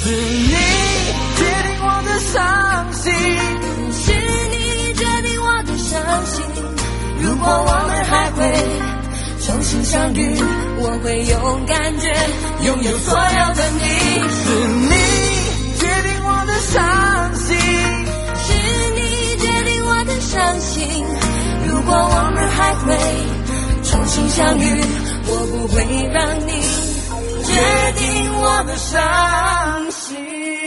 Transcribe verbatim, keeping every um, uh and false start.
是你决定我的伤心， 是你决定我的伤心。如果我们还会重新相遇，我会用感觉拥有所有的你。 是你决定我的伤心， 是你决定我的伤心。如果我们还会重新相遇，我不会让你决定我的伤心。